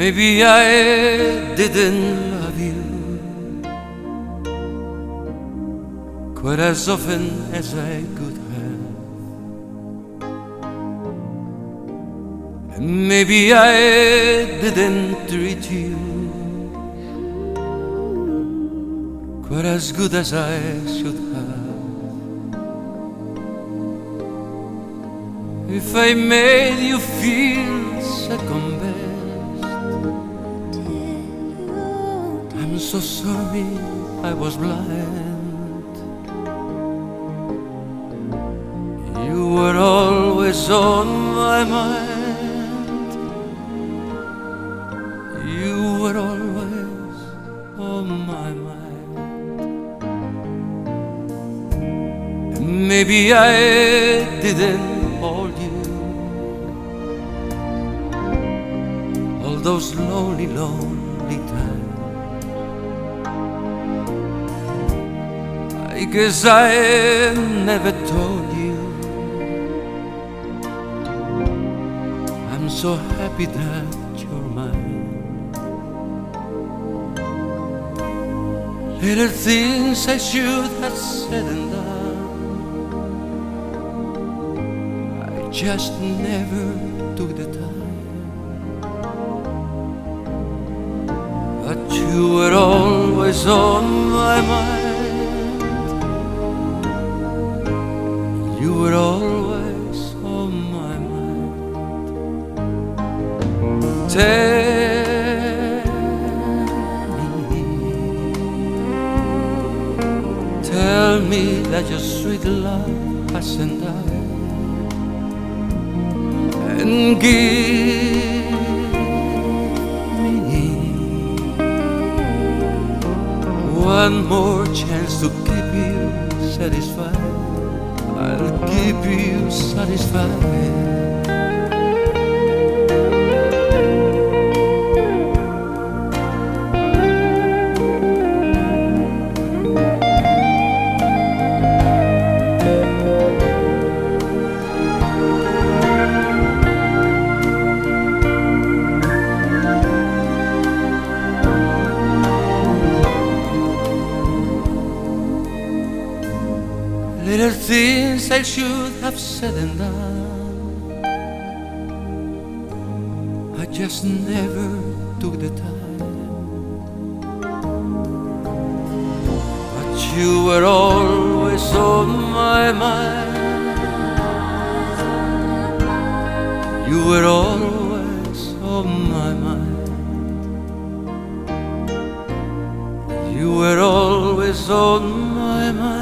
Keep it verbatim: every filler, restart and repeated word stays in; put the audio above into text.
Maybe I didn't love you quite as often as I could have, and maybe I didn't treat you quite as good as I should have. If I made you feel second best, I'm so sorry I was blind. You were always on my mind. You were always on my mind. And maybe I didn't hold you all those lonely, lonely times. I guess I never told you I'm so happy that you're mine. Little things I should have said and done, I just never took the time. But you were always on my mind. You were always on my mind. Tell me, tell me that your sweet love hasn't died, and give me one more chance to keep you satisfied. I'll keep you satisfied. Little things I should have said and done, I just never took the time. But you were always on my mind. You were always on my mind. You were always on my mind.